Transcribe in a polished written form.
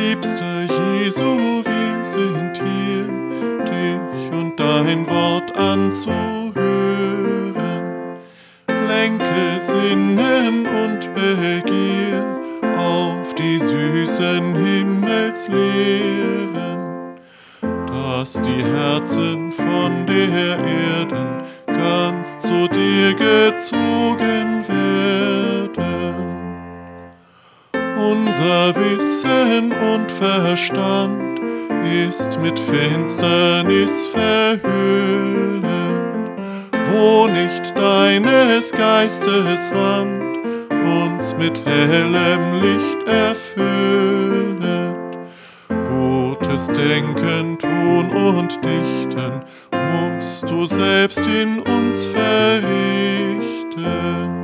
Liebster Jesu, wir sind hier, dich und dein Wort anzuhören. Lenke Sinnen und Begier auf die süßen Himmelslehren, dass die Herzen von der Erden ganz zu dir gezogen werden. Unser Wissen und Verstand ist mit Finsternis verhüllet, wo nicht deines Geistes Hand uns mit hellem Licht erfüllet. Gutes Denken, Tun und Dichten musst du selbst in uns verrichten.